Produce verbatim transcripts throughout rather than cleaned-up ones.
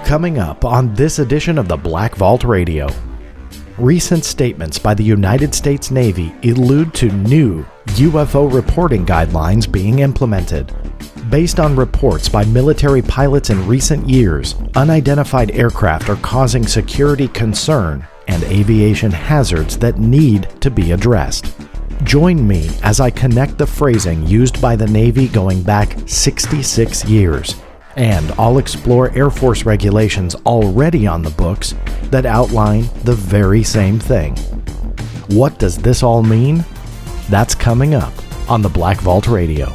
Coming up on this edition of the Black Vault Radio, recent statements by the United States Navy allude to new U F O reporting guidelines being implemented. Based on reports by military pilots in recent years, unidentified aircraft are causing security concern and aviation hazards that need to be addressed. Join me as I connect the phrasing used by the Navy going back sixty-six years. And I'll explore Air Force regulations already on the books that outline the very same thing. What does this all mean? That's coming up on the Black Vault Radio.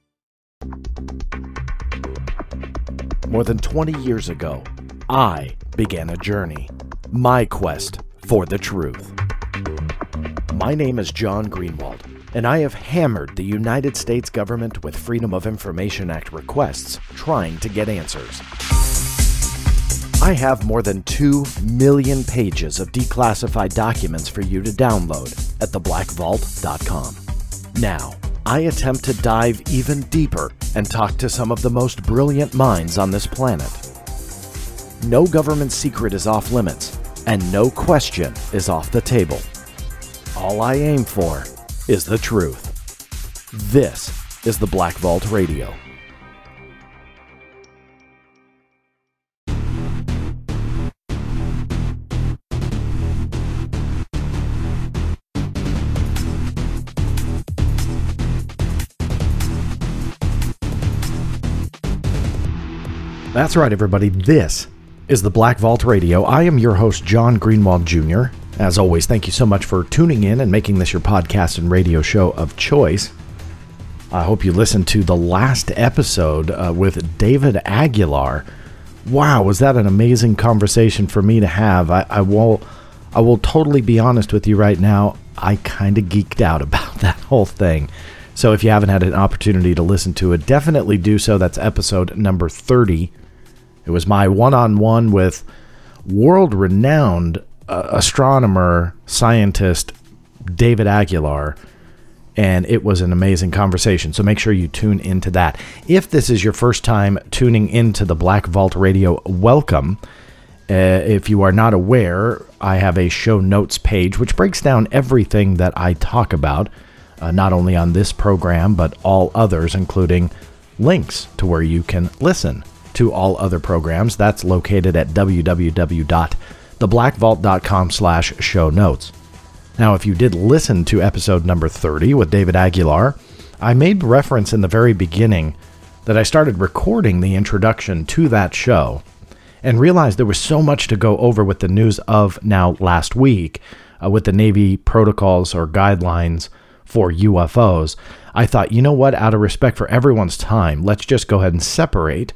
More than twenty years ago, I began a journey, my quest for the truth. My name is John Greenwald, and I have hammered the United States government with Freedom of Information Act requests trying to get answers. I have more than two million pages of declassified documents for you to download at the black vault dot com. Now, I attempt to dive even deeper and talk to some of the most brilliant minds on this planet. No government secret is off limits, and no question is off the table. All I aim for is the truth. This is the Black Vault Radio. That's right, everybody. This is the Black Vault Radio. I am your host, John Greenwald Junior As always, thank you so much for tuning in and making this your podcast and radio show of choice. I hope you listened to the last episode uh, with David Aguilar. Wow, was that an amazing conversation for me to have. I, I will I will totally be honest with you right now. I kind of geeked out about that whole thing. So if you haven't had an opportunity to listen to it, definitely do so. That's episode number thirty. It was my one-on-one with world-renowned uh, astronomer, scientist, David Aguilar, and it was an amazing conversation. So make sure you tune into that. If this is your first time tuning into the Black Vault Radio, welcome. Uh, if you are not aware, I have a show notes page which breaks down everything that I talk about, uh, not only on this program, but all others, including links to where you can listen to all other programs. That's located at w w w dot the black vault dot com slash show notes. Now, if you did listen to episode number thirty with David Aguilar, I made reference in the very beginning that I started recording the introduction to that show and realized there was so much to go over with the news of now last week uh, with the Navy protocols or guidelines for U F Os. I thought, you know what, out of respect for everyone's time, let's just go ahead and separate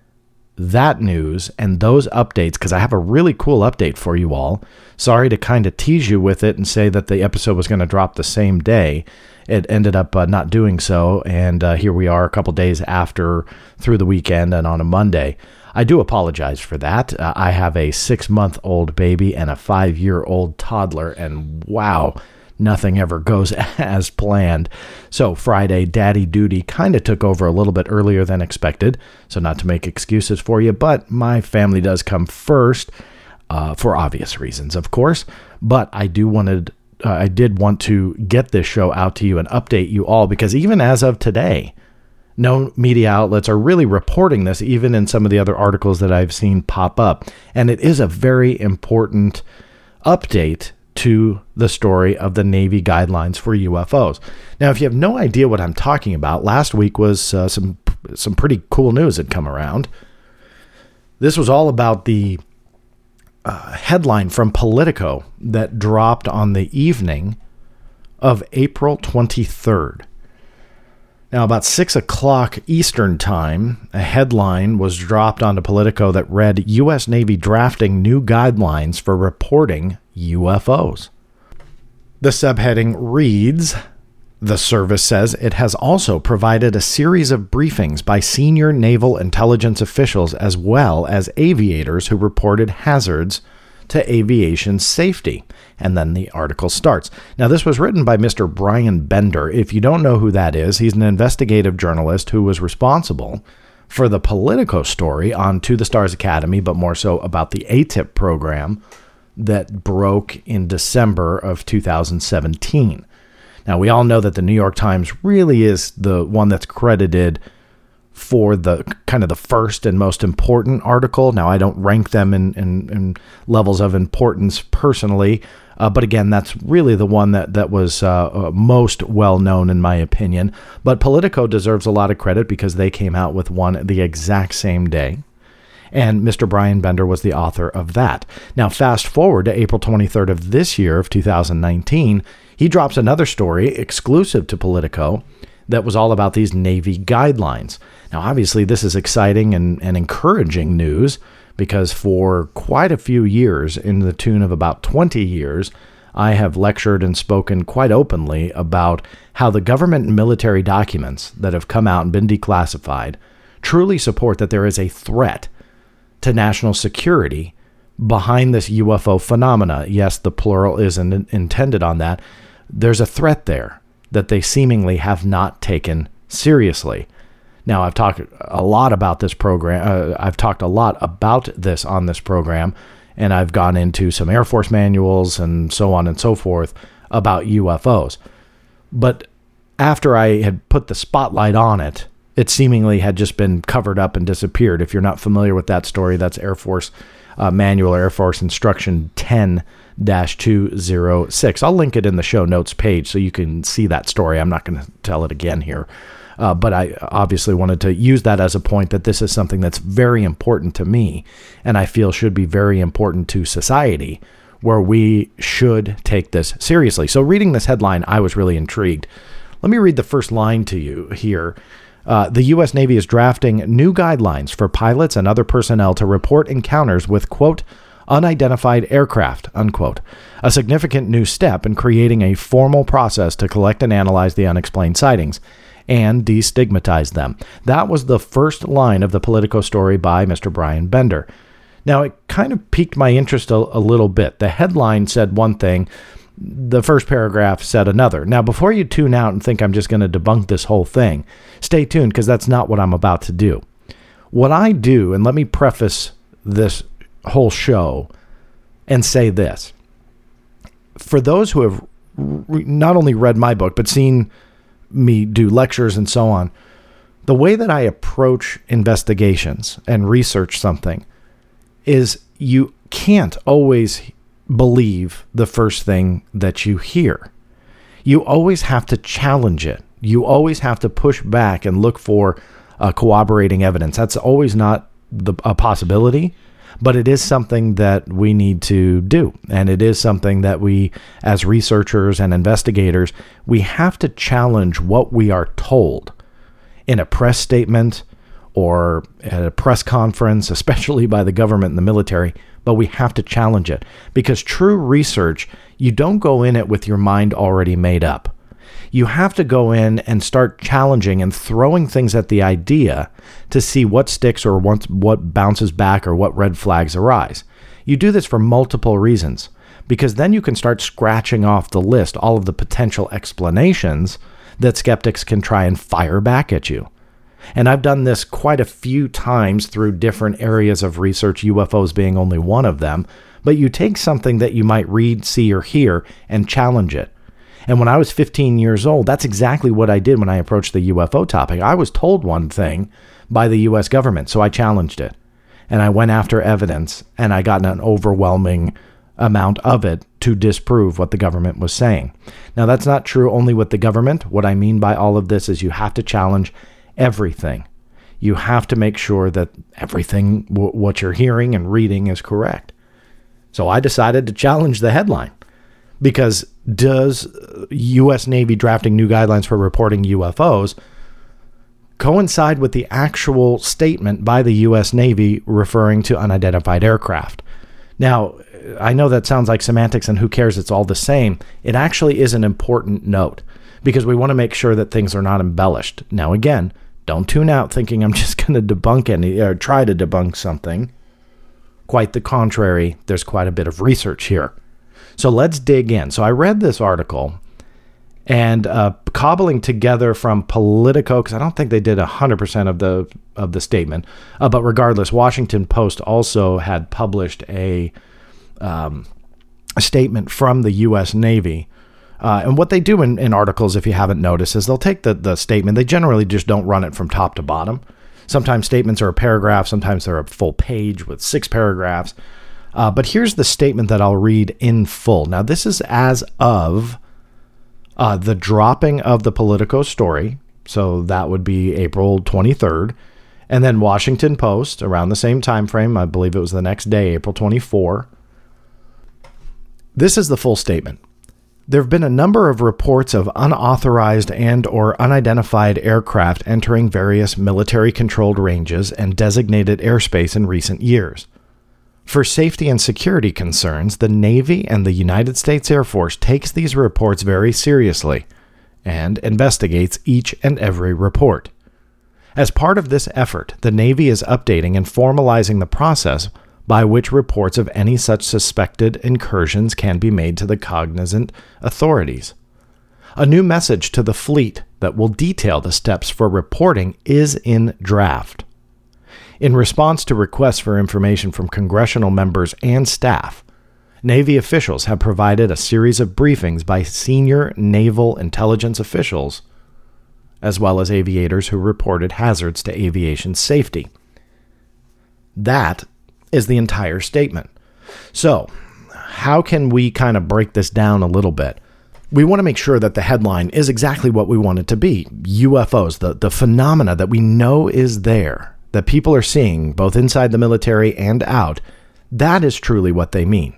that news and those updates, because I have a really cool update for you all. Sorry to kind of tease you with it and say that the episode was going to drop the same day. It ended up uh, not doing so, and uh, here we are a couple days after, through the weekend and on a Monday. I do apologize for that. Uh, I have a six-month-old baby and a five-year-old toddler, and wow, nothing ever goes as planned. So Friday, daddy duty kind of took over a little bit earlier than expected. So not to make excuses for you, but my family does come first uh, for obvious reasons, of course. But I do wanted, uh, I did want to get this show out to you and update you all, because even as of today, no media outlets are really reporting this, even in some of the other articles that I've seen pop up. And it is a very important update to the story of the Navy guidelines for U F Os. Now, if you have no idea what I'm talking about, last week was uh, some some pretty cool news that come around. This was all about the uh, headline from Politico that dropped on the evening of April twenty-third. Now, about six o'clock Eastern time, a headline was dropped onto Politico that read, U S Navy drafting new guidelines for reporting U F Os. The subheading reads, the service says it has also provided a series of briefings by senior naval intelligence officials as well as aviators who reported hazards to aviation safety. And then the article starts. Now, this was written by Mister Brian Bender. If you don't know who that is, he's an investigative journalist who was responsible for the Politico story on To the Stars Academy, but more so about the A T I P program that broke in December of two thousand seventeen. Now, we all know that the New York Times really is the one that's credited for the kind of the first and most important article. Now, I don't rank them in, in, in levels of importance personally, uh, but again, that's really the one that, that was uh, uh, most well-known in my opinion. But Politico deserves a lot of credit because they came out with one the exact same day. And Mister Brian Bender was the author of that. Now, fast forward to April twenty-third of this year of two thousand nineteen, he drops another story exclusive to Politico that was all about these Navy guidelines. Now, obviously, this is exciting and, and encouraging news because for quite a few years, in the tune of about twenty years, I have lectured and spoken quite openly about how the government and military documents that have come out and been declassified truly support that there is a threat to national security behind this U F O phenomena. Yes, the plural isn't intended on that. There's a threat there that they seemingly have not taken seriously. Now, I've talked a lot about this program. Uh, I've talked a lot about this on this program, and I've gone into some Air Force manuals and so on and so forth about U F Os. But after I had put the spotlight on it, it seemingly had just been covered up and disappeared. If you're not familiar with that story, that's Air Force uh, Manual, Air Force Instruction ten dash two oh six. I'll link it in the show notes page so you can see that story. I'm not going to tell it again here. Uh, but I obviously wanted to use that as a point that this is something that's very important to me and I feel should be very important to society, where we should take this seriously. So reading this headline, I was really intrigued. Let me read the first line to you here. Uh, the U S Navy is drafting new guidelines for pilots and other personnel to report encounters with, quote, unidentified aircraft, unquote, a significant new step in creating a formal process to collect and analyze the unexplained sightings and destigmatize them. That was the first line of the Politico story by Mister Brian Bender. Now, it kind of piqued my interest a, a little bit. The headline said one thing. The first paragraph said another. Now, before you tune out and think I'm just going to debunk this whole thing, stay tuned because that's not what I'm about to do. What I do, and let me preface this whole show and say this. For those who have re- not only read my book, but seen me do lectures and so on, the way that I approach investigations and research something is you can't always believe the first thing that you hear. You always have to challenge it. You always have to push back and look for uh, corroborating evidence. That's always not the, a possibility, but it is something that we need to do. And it is something that we, as researchers and investigators, we have to challenge what we are told in a press statement or at a press conference, especially by the government and the military, but we have to challenge it because true research, you don't go in it with your mind already made up. You have to go in and start challenging and throwing things at the idea to see what sticks or what, what bounces back or what red flags arise. You do this for multiple reasons because then you can start scratching off the list all of the potential explanations that skeptics can try and fire back at you. And I've done this quite a few times through different areas of research, U F Os being only one of them. But you take something that you might read, see, or hear and challenge it. And when I was fifteen years old, that's exactly what I did when I approached the U F O topic. I was told one thing by the U S government, so I challenged it. And I went after evidence, and I got an overwhelming amount of it to disprove what the government was saying. Now, that's not true only with the government. What I mean by all of this is you have to challenge everything. You have to make sure that everything, w- what you're hearing and reading is correct. So I decided to challenge the headline because does U S Navy drafting new guidelines for reporting U F Os coincide with the actual statement by the U S Navy referring to unidentified aircraft? Now, I know that sounds like semantics and who cares, it's all the same. It actually is an important note because we want to make sure that things are not embellished. Now, again, don't tune out thinking I'm just going to debunk any or try to debunk something. Quite the contrary, there's quite a bit of research here. So let's dig in. So I read this article And uh, cobbling together from Politico, because I don't think they did one hundred percent of the of the statement. Uh, but regardless, Washington Post also had published a, um, a statement from the U S Navy. Uh, and what they do in, in articles, if you haven't noticed, is they'll take the, the statement. They generally just don't run it from top to bottom. Sometimes statements are a paragraph. Sometimes they're a full page with six paragraphs. Uh, but here's the statement that I'll read in full. Now, this is as of uh, the dropping of the Politico story. So that would be April twenty-third. And then Washington Post, around the same time frame, I believe it was the next day, April twenty-fourth. This is the full statement. There have been a number of reports of unauthorized and or unidentified aircraft entering various military-controlled ranges and designated airspace in recent years. For safety and security concerns, the Navy and the United States Air Force takes these reports very seriously and investigates each and every report. As part of this effort, the Navy is updating and formalizing the process by which reports of any such suspected incursions can be made to the cognizant authorities. A new message to the fleet that will detail the steps for reporting is in draft. In response to requests for information from congressional members and staff, Navy officials have provided a series of briefings by senior naval intelligence officials, as well as aviators who reported hazards to aviation safety. That is the entire statement. So, how can we kind of break this down a little bit? We want to make sure that the headline is exactly what we want it to be. U F Os, the, the phenomena that we know is there, that people are seeing both inside the military and out, that is truly what they mean.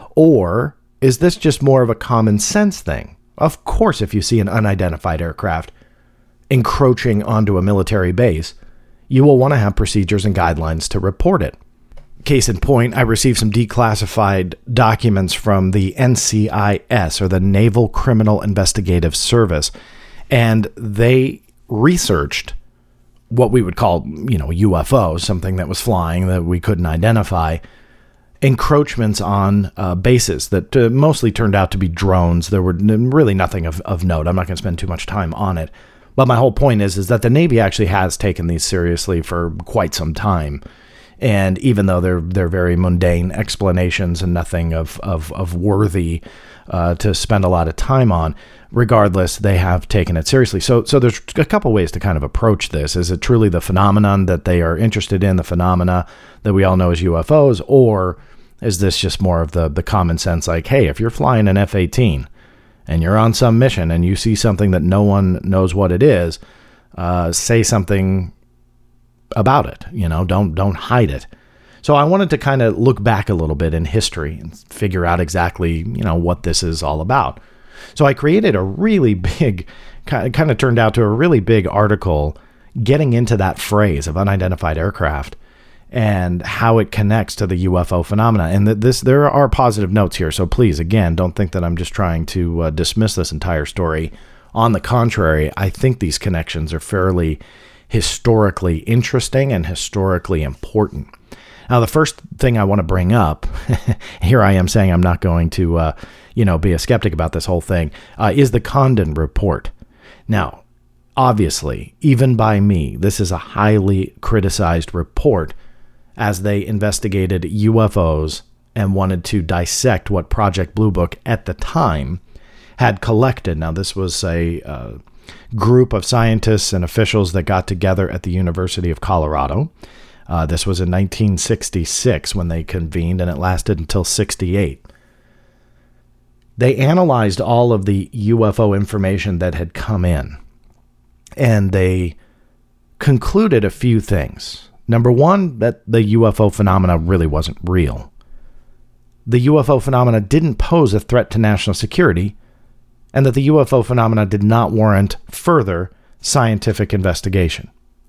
Or is this just more of a common sense thing? Of course, if you see an unidentified aircraft encroaching onto a military base, you will want to have procedures and guidelines to report it. Case in point, I received some declassified documents from the N C I S, or the Naval Criminal Investigative Service, and they researched what we would call, you know, U F O, something that was flying that we couldn't identify, encroachments on uh, bases that uh, mostly turned out to be drones. There were really nothing of, of note. I'm not going to spend too much time on it. But my whole point is, is that the Navy actually has taken these seriously for quite some time. And even though they're they're very mundane explanations and nothing of of, of worthy uh, to spend a lot of time on, regardless, they have taken it seriously. So so there's a couple ways to kind of approach this. Is it truly the phenomenon that they are interested in, the phenomena that we all know as U F Os, or is this just more of the the common sense, like, hey, if you're flying an F eighteen and you're on some mission and you see something that no one knows what it is, uh, say something about it, you know, don't don't hide it. So I wanted to kind of look back a little bit in history and figure out exactly, you know, what this is all about. So I created a really big, kind of turned out to a really big article getting into that phrase of unidentified aircraft and how it connects to the U F O phenomena. And that this, there are positive notes here. So please, again, don't think that I'm just trying to uh, dismiss this entire story. On the contrary, I think these connections are fairly historically interesting and historically important. Now, the first thing I want to bring up, here I am saying I'm not going to, uh, you know, be a skeptic about this whole thing, uh, is the Condon Report. Now, obviously, even by me, this is a highly criticized report as they investigated U F Os and wanted to dissect what Project Blue Book at the time had collected. Now, this was a uh, group of scientists and officials that got together at the University of Colorado. Uh, this was in nineteen sixty-six when they convened, and it lasted until sixty-eight. They analyzed all of the U F O information that had come in, and they concluded a few things. Number one, that the U F O phenomena really wasn't real. The U F O phenomena didn't pose a threat to national security, and that the U F O phenomena did not warrant further scientific investigation.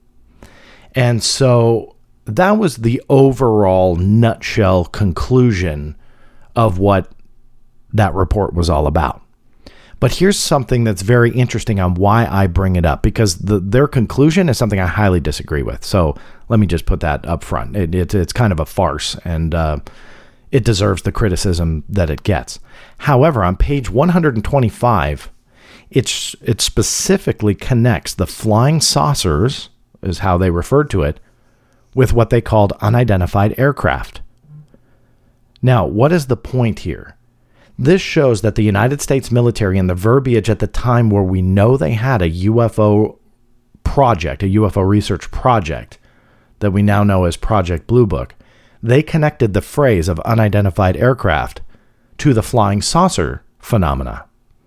And so that was the overall nutshell conclusion of what that report was all about. But here's something that's very interesting on why I bring it up, because the, their conclusion is something I highly disagree with. So let me just put that up front. It, it, it's kind of a farce, and uh, it deserves the criticism that it gets. However, on page one hundred twenty-five It's, it specifically connects the flying saucers, is how they referred to it, with what they called unidentified aircraft. Now, what is the point here? This shows that the United States military and the verbiage at the time where we know they had a U F O project, a U F O research project that we now know as Project Blue Book, they connected the phrase of unidentified aircraft to the flying saucer phenomena.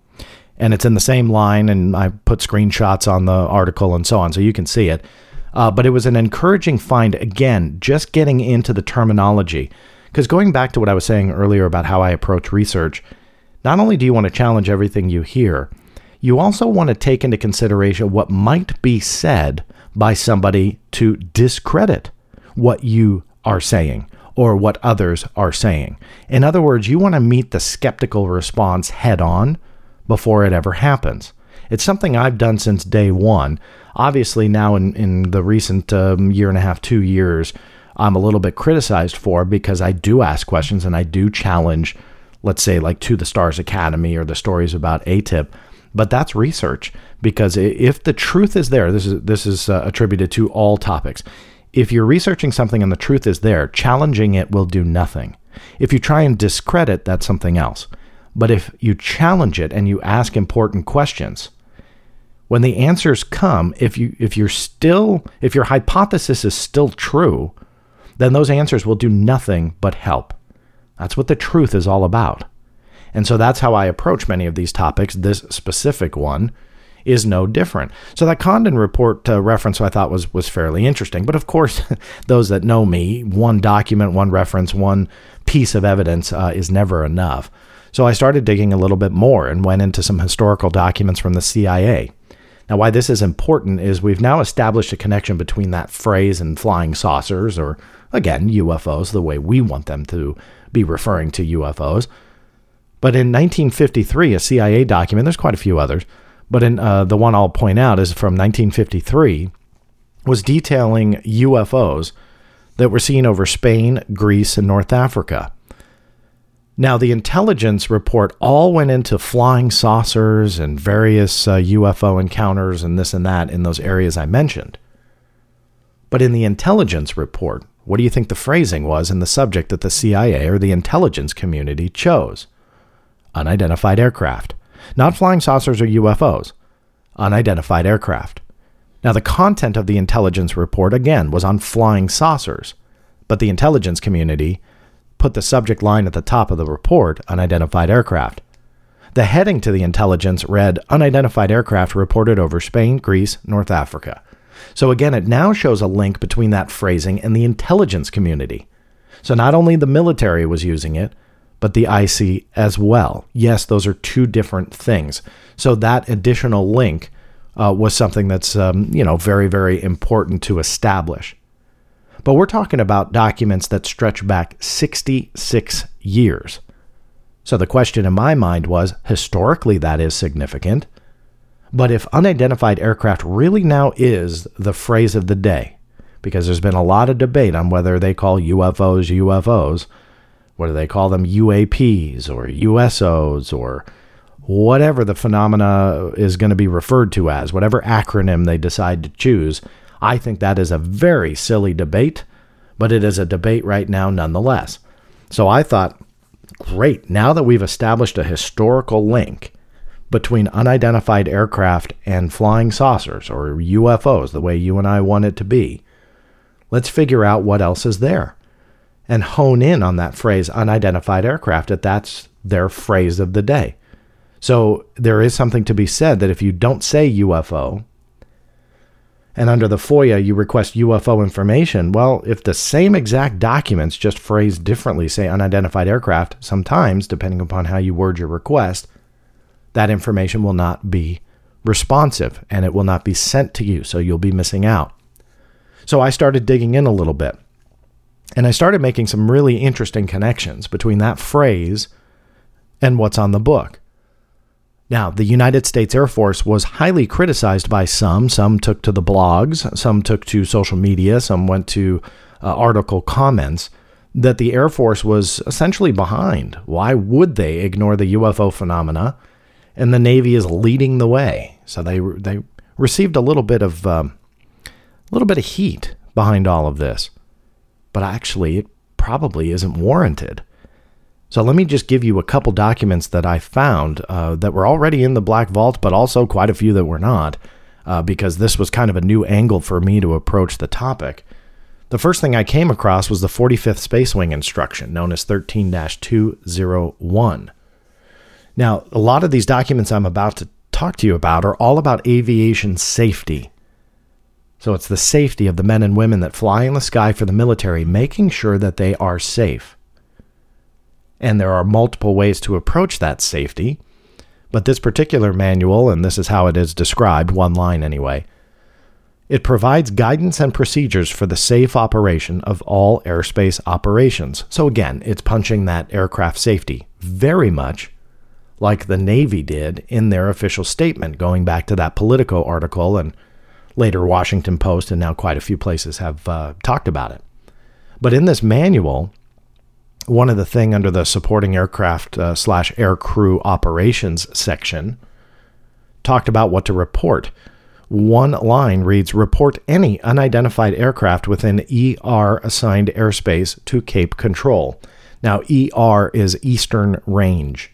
And it's in the same line, and I put screenshots on the article and so on, so you can see it. Uh, but it was an encouraging find, again, just getting into the terminology. Because going back to what I was saying earlier about how I approach research, not only do you want to challenge everything you hear, you also want to take into consideration what might be said by somebody to discredit what you are saying or what others are saying. In other words, you want to meet the skeptical response head on before it ever happens. It's something I've done since day one. Obviously, now in, in the recent um, year and a half, two years, I'm a little bit criticized for because I do ask questions and I do challenge, let's say, like To the Stars Academy or the stories about A T I P. But that's research, because if the truth is there, this is this is uh, attributed to all topics. If you're researching something and the truth is there, challenging it will do nothing. If you try and discredit, that's something else. But if you challenge it and you ask important questions, when the answers come, if you if you're still if your hypothesis is still true, then those answers will do nothing but help. That's what the truth is all about. And so that's how I approach many of these topics. This specific one is no different. So that Condon report uh, reference I thought was was fairly interesting. But of course, those that know me, one document, one reference, one piece of evidence uh, is never enough. So I started digging a little bit more and went into some historical documents from the C I A. Now, why this is important is we've now established a connection between that phrase and flying saucers, or again, U F Os, the way we want them to be referring to U F Os. But in nineteen fifty-three, a C I A document, there's quite a few others, but in uh, the one I'll point out is from nineteen fifty-three, was detailing U F Os that were seen over Spain, Greece, and North Africa. Now, the intelligence report all went into flying saucers and various uh, U F O encounters and this and that in those areas I mentioned. But in the intelligence report, what do you think the phrasing was in the subject that the C I A or the intelligence community chose? Unidentified aircraft. Not flying saucers or U F Os. Unidentified aircraft. Now, the content of the intelligence report, again, was on flying saucers, but the intelligence community put the subject line at the top of the report, unidentified aircraft. The heading to the intelligence read, unidentified aircraft reported over Spain, Greece, North Africa. So again, it now shows a link between that phrasing and the intelligence community. So not only the military was using it, but the I C as well. Yes, those are two different things. So that additional link uh, was something that's, um, you know, very, very important to establish. But we're talking about documents that stretch back sixty-six years. So the question in my mind was, historically, that is significant. But if unidentified aircraft really now is the phrase of the day, because there's been a lot of debate on whether they call U F Os U F Os, whether they call them U A Ps or U S Os or whatever the phenomena is going to be referred to as, whatever acronym they decide to choose, I think that is a very silly debate, but it is a debate right now nonetheless. So I thought, great, now that we've established a historical link between unidentified aircraft and flying saucers, or U F Os, the way you and I want it to be, let's figure out what else is there and hone in on that phrase, unidentified aircraft, that that's their phrase of the day. So there is something to be said that if you don't say U F O, and under the FOIA you request U F O information, well, if the same exact documents just phrased differently say unidentified aircraft, sometimes, depending upon how you word your request, that information will not be responsive and it will not be sent to you, so you'll be missing out. So I started digging in a little bit, and I started making some really interesting connections between that phrase and what's on the book. Now, the United States Air Force was highly criticized by some. Some took to the blogs, some took to social media, some went to uh, article comments, that the Air Force was essentially behind. Why would they ignore the U F O phenomena and the Navy is leading the way. So they they received a little bit of um, a little bit of heat behind all of this, but actually it probably isn't warranted. So let me just give you a couple documents that I found uh, that were already in the Black Vault, but also quite a few that were not, uh, because this was kind of a new angle for me to approach the topic. The first thing I came across was the forty-fifth Space Wing Instruction, known as thirteen dash two oh one. Now, a lot of these documents I'm about to talk to you about are all about aviation safety. So it's the safety of the men and women that fly in the sky for the military, making sure that they are safe. And there are multiple ways to approach that safety, but this particular manual, and this is how it is described, one line anyway, it provides guidance and procedures for the safe operation of all airspace operations. So again, it's punching that aircraft safety very much like the Navy did in their official statement, going back to that Politico article, and later Washington Post, and now quite a few places have uh, talked about it. But in this manual, one of the thing under the supporting aircraft uh, slash air crew operations section talked about what to report. One line reads, report any unidentified aircraft within E R assigned airspace to Cape Control. Now, E R is Eastern Range.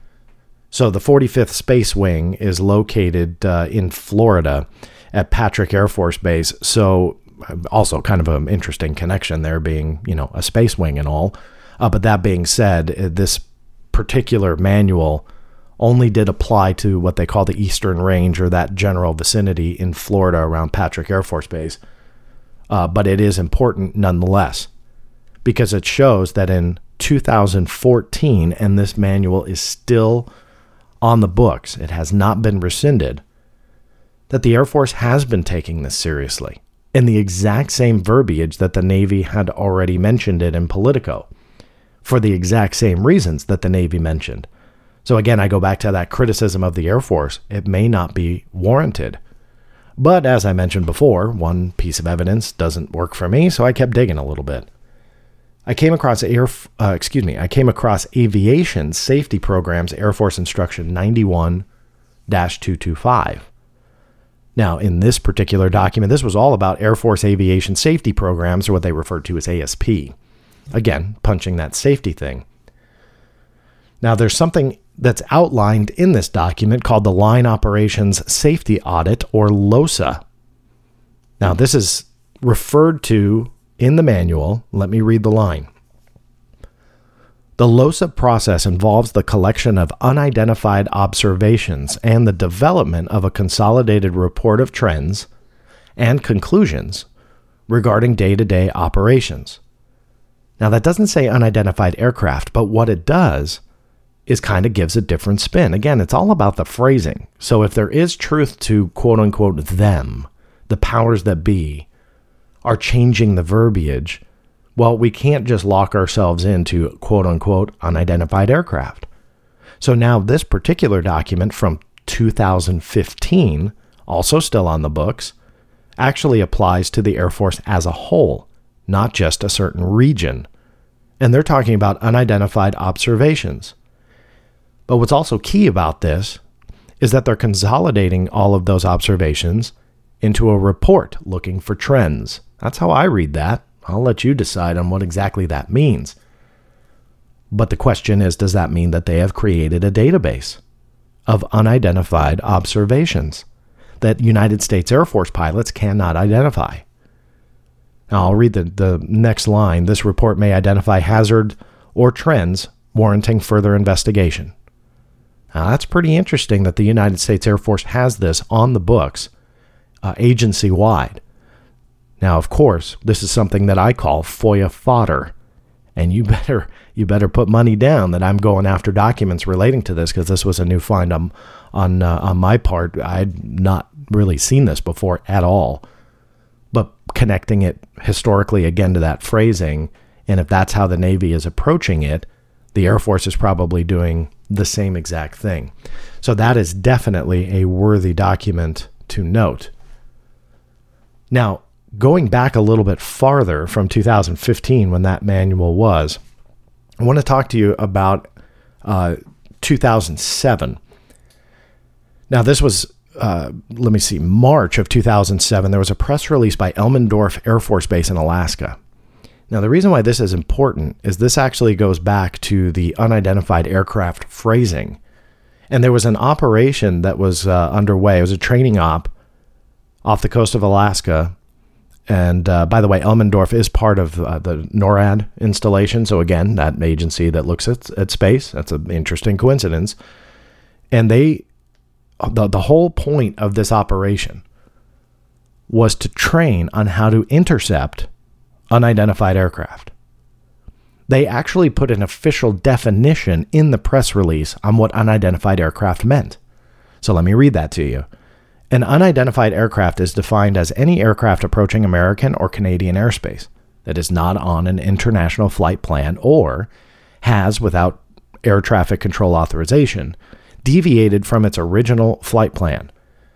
So the forty-fifth Space Wing is located uh, in Florida at Patrick Air Force Base. So also kind of an interesting connection there, being, you know, a space wing and all. Uh, but that being said, this particular manual only did apply to what they call the Eastern Range, or that general vicinity in Florida around Patrick Air Force Base. Uh, but it is important nonetheless, because it shows that in two thousand fourteen, and this manual is still on the books, it has not been rescinded, that the Air Force has been taking this seriously, in the exact same verbiage that the Navy had already mentioned it in Politico, for the exact same reasons that the Navy mentioned. So again, I go back to that criticism of the Air Force. It may not be warranted. But as I mentioned before, one piece of evidence doesn't work for me, so I kept digging a little bit. I came across air, uh, excuse me, I came across Aviation Safety Programs Air Force Instruction ninety-one dash two twenty-five. Now, in this particular document, this was all about Air Force Aviation Safety Programs, or what they referred to as A S P. Again, punching that safety thing. Now, there's something that's outlined in this document called the Line Operations Safety Audit, or LOSA. Now, this is referred to in the manual. Let me read the line. The LOSA process involves the collection of unidentified observations and the development of a consolidated report of trends and conclusions regarding day-to-day operations. Now, that doesn't say unidentified aircraft, but what it does is kind of gives a different spin. Again, it's all about the phrasing. So if there is truth to quote-unquote them, the powers that be are changing the verbiage, well, we can't just lock ourselves into quote-unquote unidentified aircraft. So now this particular document from two thousand fifteen, also still on the books, actually applies to the Air Force as a whole, not just a certain region. And they're talking about unidentified observations. But what's also key about this is that they're consolidating all of those observations into a report looking for trends. That's how I read that. I'll let you decide on what exactly that means. But the question is, does that mean that they have created a database of unidentified observations that United States Air Force pilots cannot identify? Now, I'll read the, the next line. This report may identify hazard or trends warranting further investigation. Now, that's pretty interesting that the United States Air Force has this on the books, uh, agency-wide. Now, of course, this is something that I call FOIA fodder, and you better you better put money down that I'm going after documents relating to this, because this was a new find on on uh, on my part. I'd not really seen this before at all, but connecting it historically again to that phrasing, and if that's how the Navy is approaching it, the Air Force is probably doing the same exact thing. So that is definitely a worthy document to note. Now, going back a little bit farther from two thousand fifteen, when that manual was, I want to talk to you about uh, two thousand seven. Now, this was, uh, let me see, March of two thousand seven. There was a press release by Elmendorf Air Force Base in Alaska. Now, the reason why this is important is this actually goes back to the unidentified aircraft phrasing. And there was an operation that was uh, underway. It was a training op off the coast of Alaska. And uh, by the way, Elmendorf is part of uh, the NORAD installation. So again, that agency that looks at, at space. That's an interesting coincidence. And they, the, the whole point of this operation was to train on how to intercept unidentified aircraft. They actually put an official definition in the press release on what unidentified aircraft meant. So let me read that to you. An unidentified aircraft is defined as any aircraft approaching American or Canadian airspace that is not on an international flight plan or has, without air traffic control authorization, deviated from its original flight plan.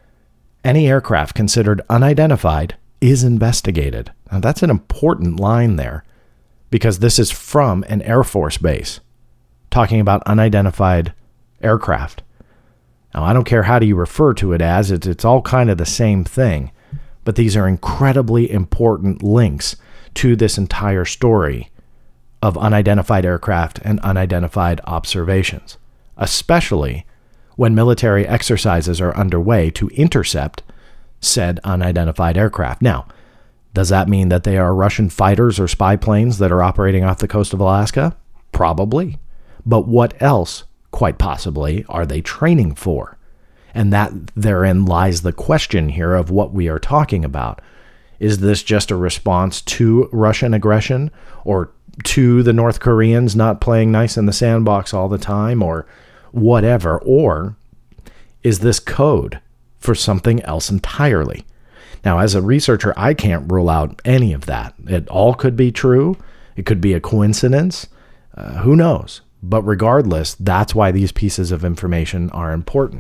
Any aircraft considered unidentified is investigated. Now, that's an important line there because this is from an Air Force base talking about unidentified aircraft. Now, I don't care how do you refer to it as, it's, it's all kind of the same thing, but these are incredibly important links to this entire story of unidentified aircraft and unidentified observations, especially when military exercises are underway to intercept said unidentified aircraft. Now, does that mean that they are Russian fighters or spy planes that are operating off the coast of Alaska? Probably. But what else, quite possibly, are they training for? And that therein lies the question here of what we are talking about. Is this just a response to Russian aggression or to the North Koreans not playing nice in the sandbox all the time or whatever? Or is this code for something else entirely? Now, as a researcher, I can't rule out any of that. It all could be true. It could be a coincidence. Uh, who knows? But regardless, that's why these pieces of information are important.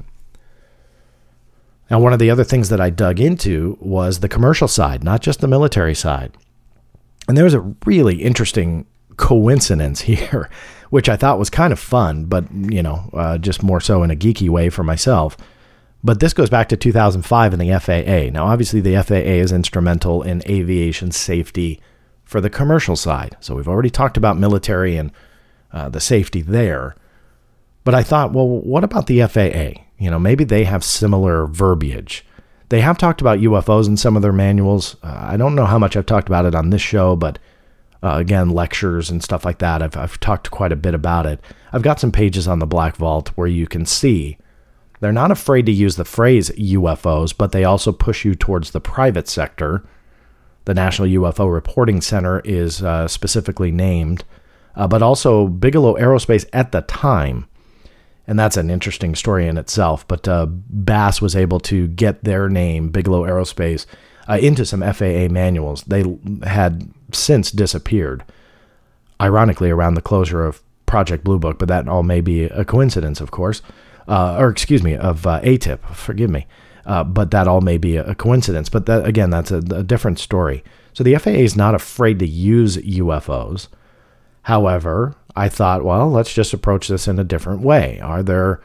Now, one of the other things that I dug into was the commercial side, not just the military side. And there was a really interesting coincidence here, which I thought was kind of fun, but, you know, uh, just more so in a geeky way for myself. But this goes back to two thousand five in the F A A. Now, obviously, the F A A is instrumental in aviation safety for the commercial side. So we've already talked about military and uh, the safety there. But I thought, well, what about the F A A? You know, maybe they have similar verbiage. They have talked about U F Os in some of their manuals. Uh, I don't know how much I've talked about it on this show, but uh, again, lectures and stuff like that, I've, I've talked quite a bit about it. I've got some pages on the Black Vault where you can see they're not afraid to use the phrase U F Os, but they also push you towards the private sector. The National U F O Reporting Center is uh, specifically named, uh, but also Bigelow Aerospace at the time. And that's an interesting story in itself. But uh, Bass was able to get their name, Bigelow Aerospace, uh, into some F A A manuals. They had since disappeared, ironically, around the closure of Project Blue Book, but that all may be a coincidence, of course. Uh, or excuse me, of uh, A T I P, forgive me. Uh, but that all may be a, a coincidence. But that, again, that's a, a different story. So the F A A is not afraid to use U F Os. However, I thought, well, let's just approach this in a different way. Are there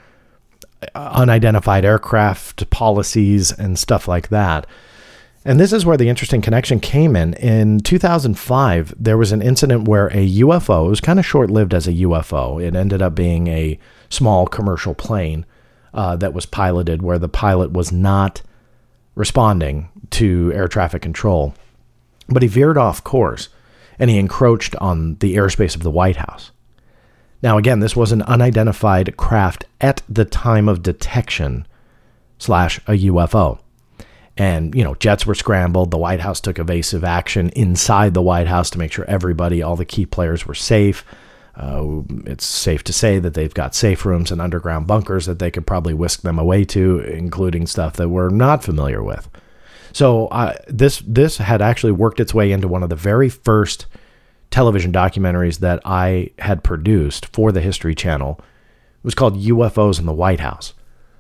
unidentified aircraft policies and stuff like that? And this is where the interesting connection came in. In two thousand five, there was an incident where a U F O, it was kind of short-lived as a U F O. It ended up being a small commercial plane uh, that was piloted where the pilot was not responding to air traffic control. But he veered off course and he encroached on the airspace of the White House. Now, again, this was an unidentified craft at the time of detection slash a U F O. And, you know, jets were scrambled. The White House took evasive action inside the White House to make sure everybody, all the key players were safe. Uh, it's safe to say that they've got safe rooms and underground bunkers that they could probably whisk them away to, including stuff that we're not familiar with. So uh, this this had actually worked its way into one of the very first television documentaries that I had produced for the History Channel. It was called U F Os in the White House.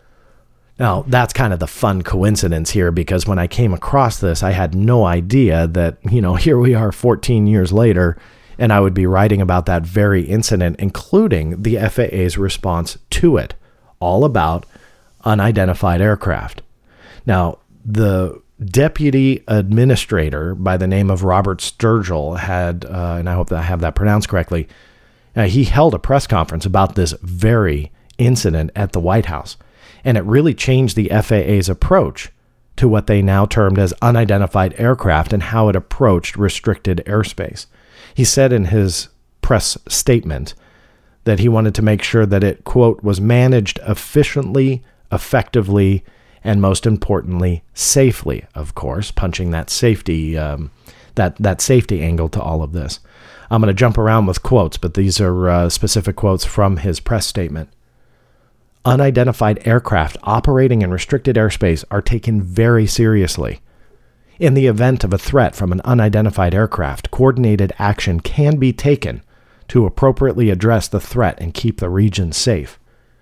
Now, that's kind of the fun coincidence here, because when I came across this, I had no idea that, you know, here we are fourteen years later, and I would be writing about that very incident, including the F A A's response to it, all about unidentified aircraft. Now, the deputy administrator by the name of Robert Sturgill had, uh, and I hope that I have that pronounced correctly, uh, he held a press conference about this very incident at the White House. And it really changed the F A A's approach to what they now termed as unidentified aircraft and how it approached restricted airspace. He said in his press statement that he wanted to make sure that it, quote, was managed efficiently, effectively, and most importantly, safely, of course, punching that safety um, that, that safety angle to all of this. I'm going to jump around with quotes, but these are uh, specific quotes from his press statement. Unidentified aircraft operating in restricted airspace are taken very seriously. In the event of a threat from an unidentified aircraft, coordinated action can be taken to appropriately address the threat and keep the region safe.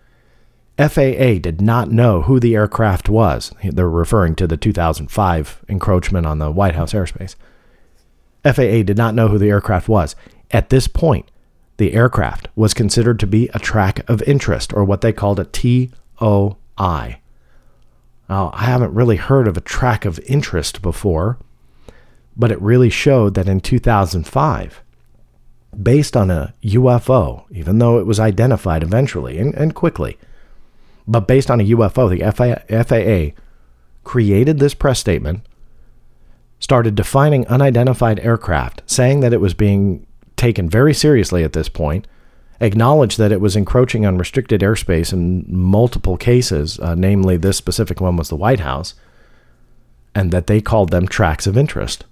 F A A did not know who the aircraft was. They're referring to the two thousand five encroachment on the White House airspace. F A A did not know who the aircraft was. At this point, the aircraft was considered to be a track of interest, or what they called a T O I. Now, I haven't really heard of a track of interest before, but it really showed that in two thousand five, based on a U F O, even though it was identified eventually and, and quickly, but based on a U F O, the F A A created this press statement, started defining unidentified aircraft, saying that it was being taken very seriously at this point, acknowledged that it was encroaching on restricted airspace in multiple cases, uh, namely this specific one was the White House, and that they called them tracks of interest.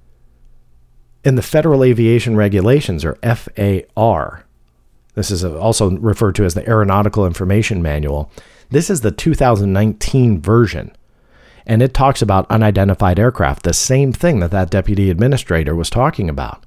In the Federal Aviation Regulations, or F A R, this is also referred to as the Aeronautical Information Manual, this is the two thousand nineteen version, and it talks about unidentified aircraft, the same thing that that deputy administrator was talking about.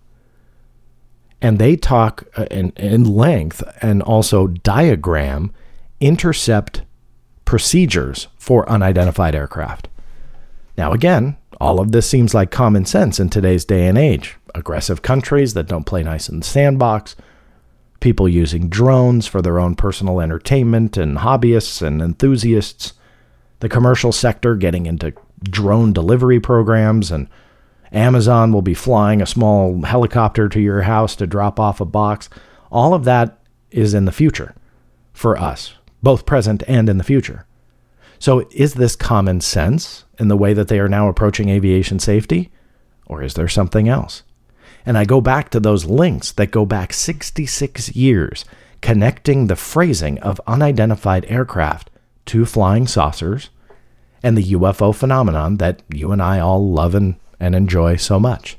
And they talk in, in length and also diagram intercept procedures for unidentified aircraft. Now, again, all of this seems like common sense in today's day and age. Aggressive countries that don't play nice in the sandbox, people using drones for their own personal entertainment and hobbyists and enthusiasts, the commercial sector getting into drone delivery programs, and Amazon will be flying a small helicopter to your house to drop off a box. All of that is in the future for us, both present and in the future. So is this common sense in the way that they are now approaching aviation safety, or is there something else? And I go back to those links that go back sixty-six years, connecting the phrasing of unidentified aircraft to flying saucers and the U F O phenomenon that you and I all love and and enjoy so much.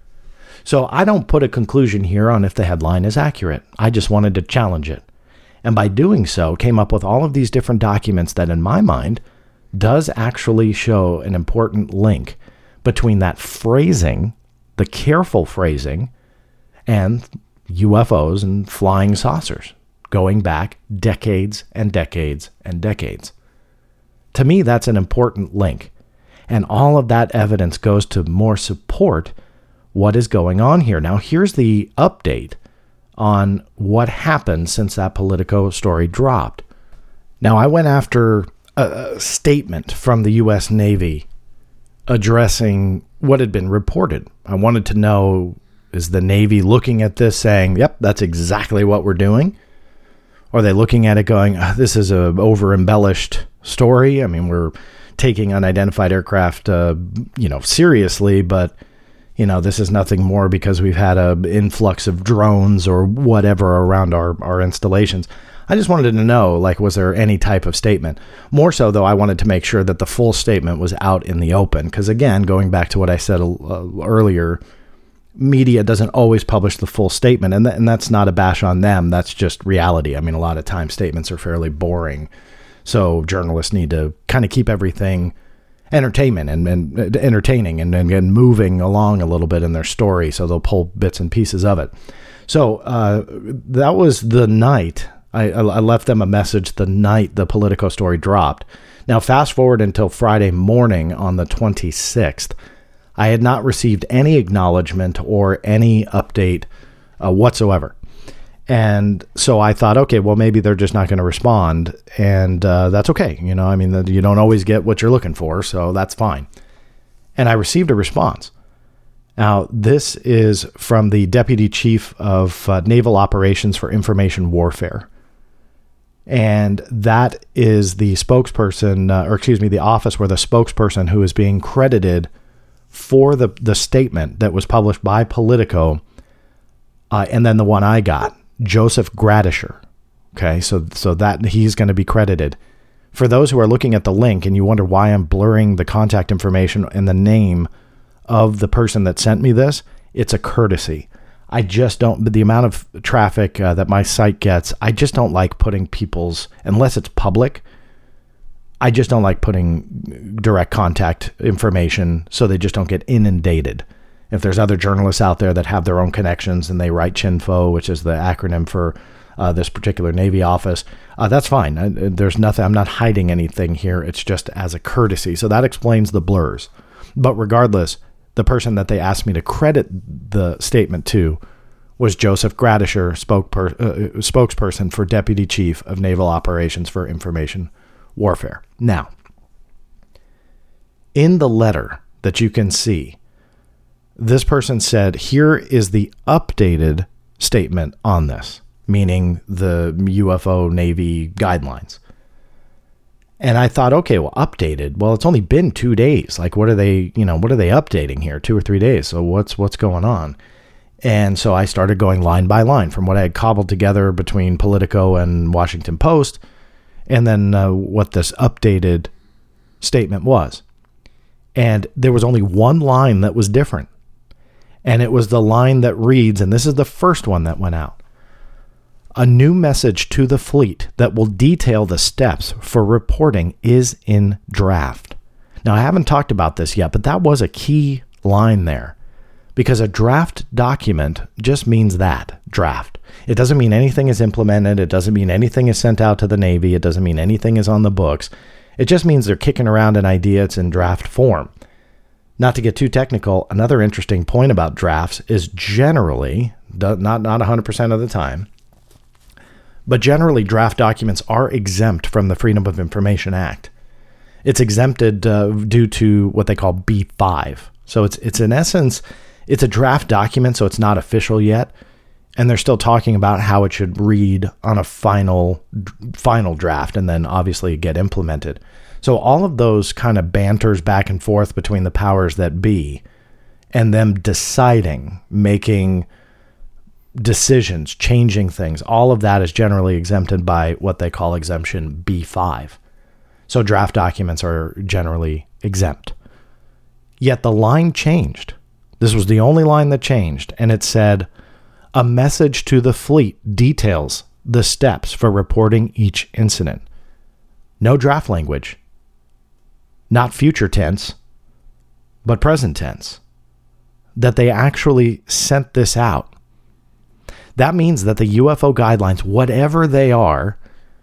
So I don't put a conclusion here on if the headline is accurate. I just wanted to challenge it. And by doing so, came up with all of these different documents that in my mind does actually show an important link between that phrasing, the careful phrasing, and U F Os and flying saucers going back decades and decades and decades. To me, that's an important link. And all of that evidence goes to more support what is going on here. Now, here's the update on what happened since that Politico story dropped. Now, I went after a statement from the U S Navy addressing what had been reported. I wanted to know, is the Navy looking at this saying, yep, that's exactly what we're doing? Or are they looking at it going, oh, this is a over-embellished story? I mean, we're taking unidentified aircraft, uh, you know, seriously, but, you know, this is nothing more because we've had a influx of drones or whatever around our, our installations. I just wanted to know, like, was there any type of statement? More so, though, I wanted to make sure that the full statement was out in the open. Because, again, going back to what I said uh, earlier, media doesn't always publish the full statement. And, th- and that's not a bash on them. That's just reality. I mean, a lot of times statements are fairly boring. So journalists need to kind of keep everything entertainment and, and entertaining and, and, and moving along a little bit in their story. So they'll pull bits and pieces of it. So uh, that was the night. I, I left them a message the night the Politico story dropped. Now, fast forward until Friday morning on the twenty-sixth. I had not received any acknowledgement or any update uh, whatsoever. And so I thought, okay, well, maybe they're just not going to respond. And uh, that's okay. You know, I mean, you don't always get what you're looking for, so that's fine. And I received a response. Now, this is from the Deputy Chief of uh, Naval Operations for Information Warfare. And that is the spokesperson, uh, or excuse me, the office where the spokesperson who is being credited for the, the statement that was published by Politico, uh, and then the one I got, Joseph Gradisher. Okay, so so that he's going to be credited. For those who are looking at the link and you wonder why I'm blurring the contact information and the name of the person that sent me this, it's a courtesy. I just don't, the amount of traffic uh, that my site gets, I just don't like putting people's, unless it's public, I just don't like putting direct contact information so they just don't get inundated. If there's other journalists out there that have their own connections and they write CHINFO, which is the acronym for uh, this particular Navy office, uh, that's fine. I, there's nothing, I'm not hiding anything here. It's just as a courtesy. So that explains the blurs. But regardless, the person that they asked me to credit the statement to was Joseph Gradisher, spokesper- uh, spokesperson for Deputy Chief of Naval Operations for Information Warfare. Now, in the letter that you can see, this person said, here is the updated statement on this, meaning the U F O Navy guidelines. And I thought, okay, well, updated. Well, it's only been two days. Like, what are they, you know, what are they updating here? Two or three days. So what's, what's going on? And so I started going line by line from what I had cobbled together between Politico and Washington Post, and then uh, what this updated statement was. And there was only one line that was different. And it was the line that reads, and this is the first one that went out, a new message to the fleet that will detail the steps for reporting is in draft. Now, I haven't talked about this yet, but that was a key line there, because a draft document just means that, draft. It doesn't mean anything is implemented. It doesn't mean anything is sent out to the Navy. It doesn't mean anything is on the books. It just means they're kicking around an idea. It's in draft form. Not to get too technical, another interesting point about drafts is generally, not, not one hundred percent of the time, but generally draft documents are exempt from the Freedom of Information Act. It's exempted uh, due to what they call B five. So it's it's in essence, it's a draft document, so it's not official yet. And they're still talking about how it should read on a final final draft and then obviously get implemented. So all of those kind of banters back and forth between the powers that be and them deciding, making decisions, changing things, all of that is generally exempted by what they call exemption B five. So draft documents are generally exempt. Yet the line changed. This was the only line that changed, and it said, a message to the fleet details the steps for reporting each incident. No draft language. Not future tense, but present tense. That they actually sent this out. That means that the U F O guidelines, whatever they are,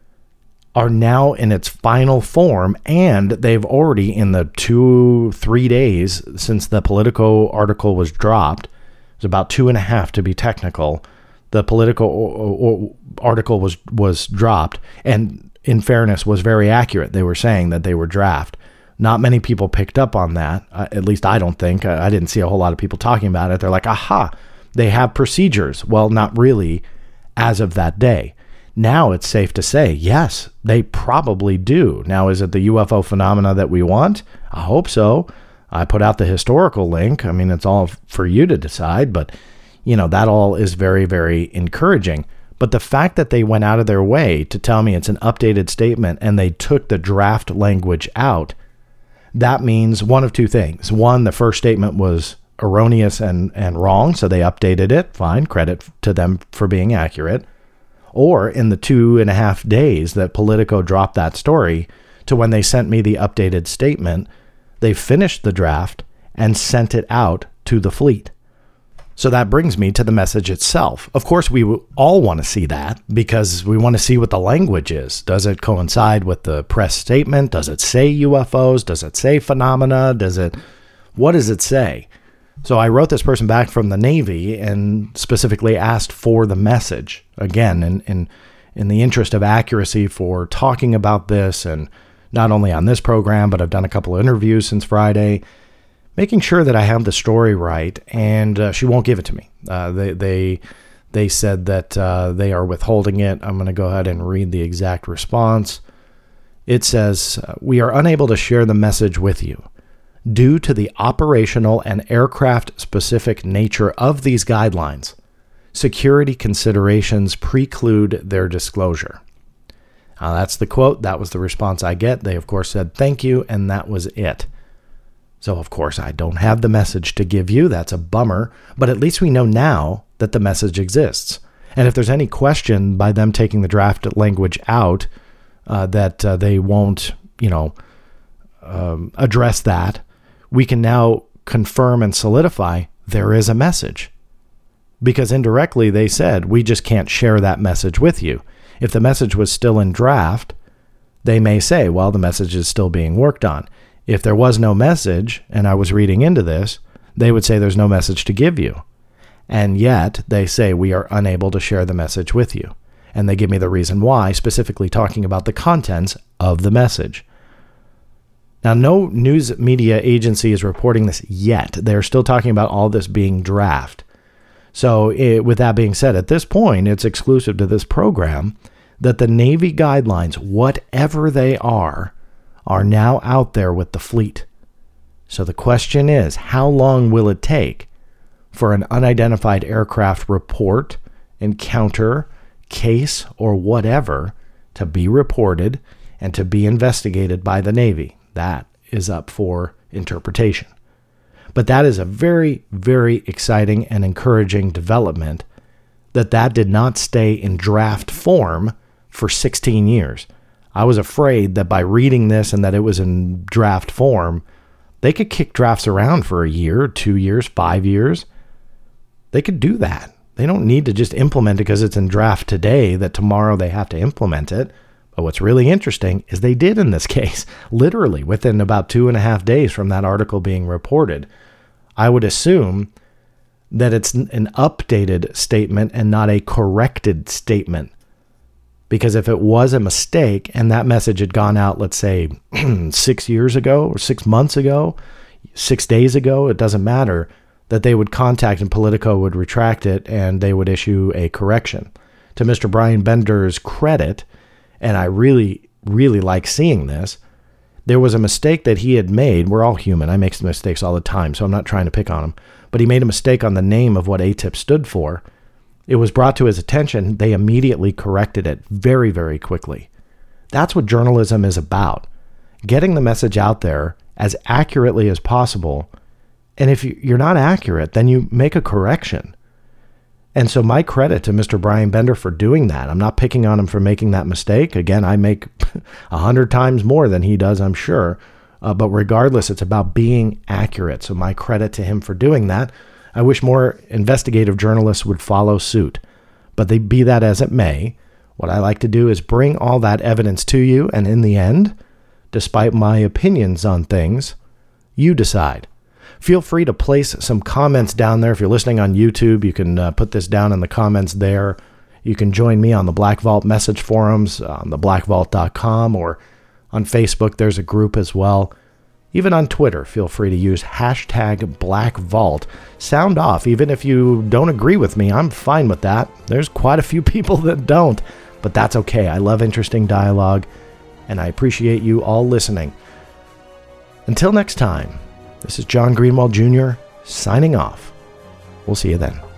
are now in its final form, and they've already, in the two, three days since the Politico article was dropped, it's about two and a half to be technical, the Politico article was, was dropped, and in fairness, was very accurate. They were saying that they were draft. Not many people picked up on that. Uh, at least I don't think. I, I didn't see a whole lot of people talking about it. They're like, aha, they have procedures. Well, not really as of that day. Now it's safe to say, yes, they probably do. Now, is it the U F O phenomena that we want? I hope so. I put out the historical link. I mean, it's all for you to decide, but, you know, that all is very, very encouraging. But the fact that they went out of their way to tell me it's an updated statement and they took the draft language out, that means one of two things. One, the first statement was erroneous and, and wrong, so they updated it. Fine, credit to them for being accurate. Or in the two and a half days that Politico dropped that story to when they sent me the updated statement, they finished the draft and sent it out to the fleet. So that brings me to the message itself. Of course, we all want to see that because we want to see what the language is. Does it coincide with the press statement? Does it say U F Os? Does it say phenomena? Does it, what does it say? So I wrote this person back from the Navy and specifically asked for the message. Again, in, in, in the interest of accuracy for talking about this, and not only on this program, but I've done a couple of interviews since Friday, making sure that I have the story right, and uh, she won't give it to me. Uh, they they they said that uh, they are withholding it. I'm going to go ahead and read the exact response. It says, "We are unable to share the message with you. Due to the operational and aircraft-specific nature of these guidelines, security considerations preclude their disclosure." Uh, that's the quote. That was the response I get. They, of course, said thank you, and that was it. So, of course, I don't have the message to give you. That's a bummer. But at least we know now that the message exists. And if there's any question by them taking the draft language out, uh, that uh, they won't, you know, um, address that, we can now confirm and solidify there is a message. Because indirectly they said, we just can't share that message with you. If the message was still in draft, they may say, well, the message is still being worked on. If there was no message, and I was reading into this, they would say there's no message to give you. And yet they say we are unable to share the message with you. And they give me the reason why, specifically talking about the contents of the message. Now, no news media agency is reporting this yet. They're still talking about all this being draft. So it, with that being said, at this point, it's exclusive to this program that the Navy guidelines, whatever they are, are now out there with the fleet. So the question is, how long will it take for an unidentified aircraft report, encounter, case, or whatever to be reported and to be investigated by the Navy? That is up for interpretation. But that is a very, very exciting and encouraging development that that did not stay in draft form for sixteen years. I was afraid that by reading this and that it was in draft form, they could kick drafts around for a year, two years, five years. They could do that. They don't need to just implement it because it's in draft today that tomorrow they have to implement it. But what's really interesting is they did in this case, literally within about two and a half days from that article being reported. I would assume that it's an updated statement and not a corrected statement. Because if it was a mistake and that message had gone out, let's say six years ago or six months ago, six days ago, it doesn't matter, that they would contact and Politico would retract it and they would issue a correction. To Mister Brian Bender's credit, and I really, really like seeing this, there was a mistake that he had made. We're all human. I make mistakes all the time, so I'm not trying to pick on him. But he made a mistake on the name of what A T I P stood for. It was brought to his attention. They immediately corrected it very, very quickly. That's what journalism is about. Getting the message out there as accurately as possible. And if you're not accurate, then you make a correction. And so my credit to Mister Brian Bender for doing that. I'm not picking on him for making that mistake. Again, I make a hundred times more than he does, I'm sure. Uh, but regardless, it's about being accurate. So my credit to him for doing that. I wish more investigative journalists would follow suit. But they be that as it may, what I like to do is bring all that evidence to you. And in the end, despite my opinions on things, you decide. Feel free to place some comments down there. If you're listening on YouTube, you can uh, put this down in the comments there. You can join me on the Black Vault message forums on the black vault dot com, or on Facebook, there's a group as well. Even on Twitter, feel free to use hashtag Black Vault. Sound off. Even if you don't agree with me, I'm fine with that. There's quite a few people that don't, but that's okay. I love interesting dialogue, and I appreciate you all listening. Until next time, this is John Greenwald Junior signing off. We'll see you then.